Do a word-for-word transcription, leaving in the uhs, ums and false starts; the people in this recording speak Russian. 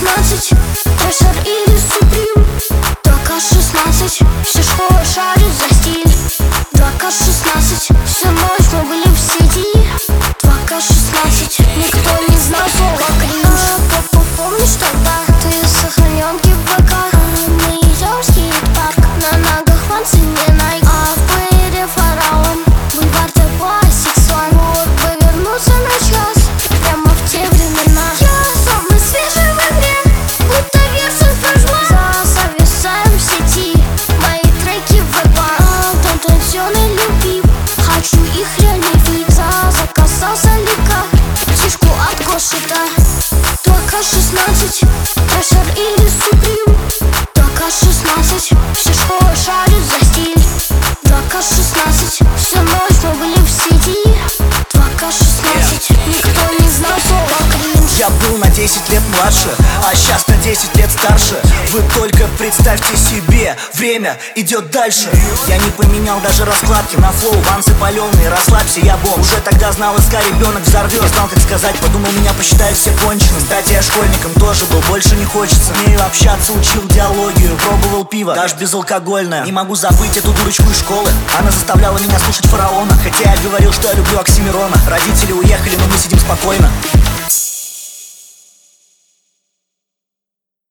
шестнадцать, Трэшер или Суприм. два ка шестнадцать, все школы шарят за стиль. два ка шестнадцать, всю ночь мы были в сети. два ка шестнадцать, никто не знал слова кринж. Папа, помнишь тогда? Ты сохраненки в ВК. Мы идем в скейт-парк, на ногах панцы не Найк. А в плеере фараон, бульвар тепла, сексуаль. Вот бы вернуться на час, прямо в те времена. Я самый свежий в игре, будто версия флешбэк. Зависаем в сети, мои треки в ВК. Тонтенсионный любим, хочу их реальный вид. Заказался лика, птичку от Гошита. два ка шестнадцать, Трэшер или Суприм. два ка шестнадцать, все школы шарят за стиль. два ка шестнадцать, всю ночь мы были в сети. два ка шестнадцать, никто не знал слова кринж. Я был на десять лет младше, а сейчас на десять лет старше. Вы только представьте себе, время идет дальше. Я не поменял даже раскладки на флоу, вансы паленые, расслабься, я бомб. Уже тогда знал, СК ребенок взорвет. Не знал, как сказать, подумал, меня посчитают все конченым. Кстати, я школьником тоже был, больше не хочется. Умею общаться, учил диалогию, пробовал пиво, даже безалкогольное. Не могу забыть эту дурочку из школы, она заставляла меня слушать фараона. Хотя я говорил, что я люблю Оксимирона. Родители уехали, но мы сидим спокойно.